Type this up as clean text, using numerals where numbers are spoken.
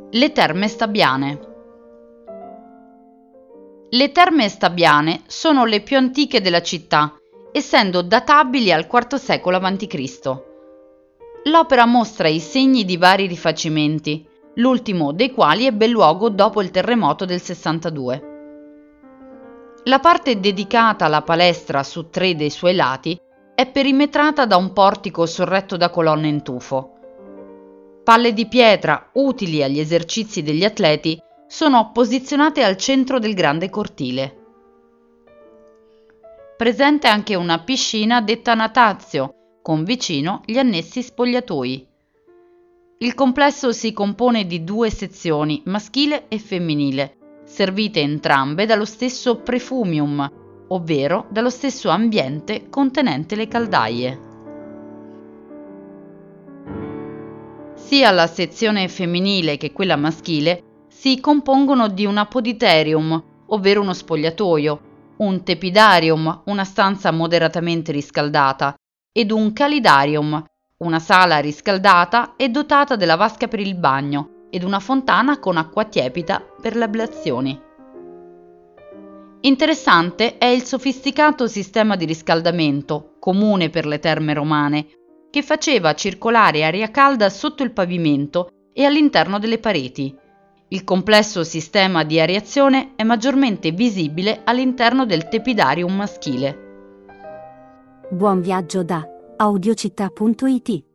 Le Terme Stabbiane. Le Terme Stabbiane sono le più antiche della città, essendo databili al IV secolo a.C. L'opera mostra i segni di vari rifacimenti, l'ultimo dei quali ebbe luogo dopo il terremoto del 62. La parte dedicata alla palestra su 3 dei suoi lati è perimetrata da un portico sorretto da colonne in tufo. Palle di pietra, utili agli esercizi degli atleti, sono posizionate al centro del grande cortile. Presente anche una piscina detta natazio, con vicino gli annessi spogliatoi. Il complesso si compone di 2 sezioni, maschile e femminile, servite entrambe dallo stesso prefumium, ovvero dallo stesso ambiente contenente le caldaie. Sia la sezione femminile che quella maschile si compongono di un apoditerium, ovvero uno spogliatoio, un tepidarium, una stanza moderatamente riscaldata, ed un calidarium, una sala riscaldata e dotata della vasca per il bagno ed una fontana con acqua tiepida per le ablazioni. Interessante è il sofisticato sistema di riscaldamento, comune per le terme romane, che faceva circolare aria calda sotto il pavimento e all'interno delle pareti. Il complesso sistema di areazione è maggiormente visibile all'interno del tepidarium maschile. Buon viaggio da audiocittà.it